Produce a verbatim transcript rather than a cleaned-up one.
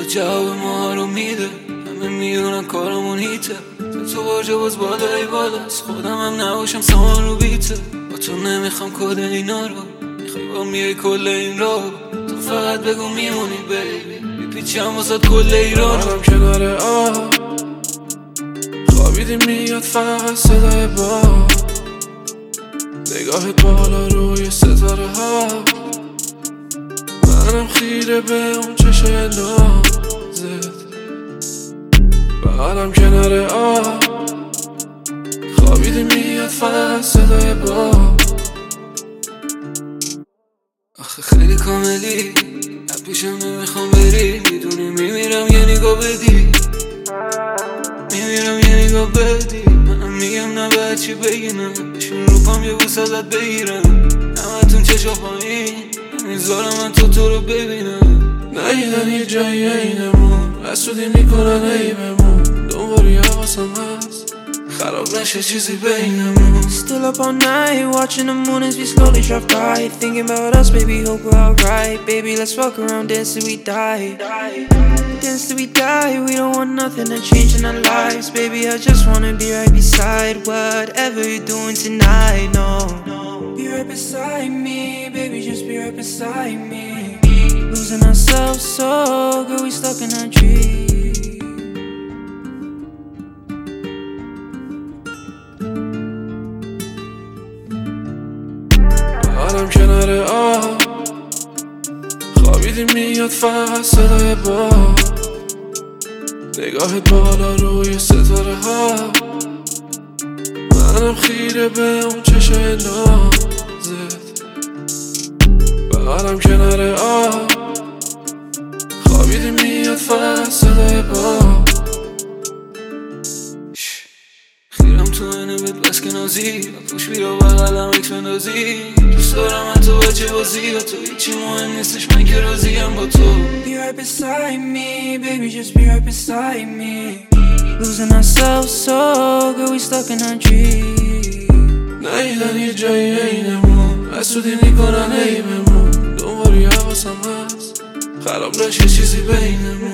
خدا جواب ما رو میده، همه میدونن کارمون هیته. تو باجه باز بالای بالاست، خودم هم نباشم سامان رو بیته. با تو نمیخوام کد اینا رو، میخوای با میای کل این رو. تو فقط بگو میمونی بیبی، میپیچم واسد کل ایران. منم کنار آب خوابیدی میاد فقط صدای باد، نگاهت بالا روی ستاره ها. منم خیره به اون چشای نازت. منم کنار آب خوابیدی میاد فقط صدای باد. آخه خیلی کاملی، پیشم نمیخوام بری، میدونی میمیرم یه نگاه بدی، میمیرم یه نگاه بدی. منم میگم نباید چی بگینم، بشون رو پام یه بوس ازت بگیرم. همتون چشا پایین میذارم من تو تو رو ببینم. نیدن یه جایی اینمون، حسودی میکنن عیبمون. دنبالی حواسم هست خراب نشه چیزی بینمون. Still up all night, watching the moon as we slowly drive by. Thinking about us, baby, hope we're alright. Baby, let's walk around, dance till we die. Dance till we die, we don't want nothing to change in our lives. Baby, I just wanna be right beside whatever you're doing tonight, no. Be right beside me, baby, just be right beside me. Losing ourselves so good, we stuck in our dreams. منم کنار آب خوابیدی میاد فقط صدای باد، نگاهت بالا روی ستاره ها. منم خیره به اون چشای نازت. منم کنار آب خوابیدی میاد فقط صدای باد. خیرم تو اینه بهت بس که نازی، پوش بیا بغلم ایک بندازی. دوست دارم تو بچه بازی، تو هیچی مهم نیستش من که راضیم با تو. Be right beside me, baby, just be right beside me. Losing ourselves so good, we stuck in our dreams. نیدن یه جایی اینمون، حسودی میکنن عیبمون. دنبالی حواسم هست خراب نشه چیزی بینمون.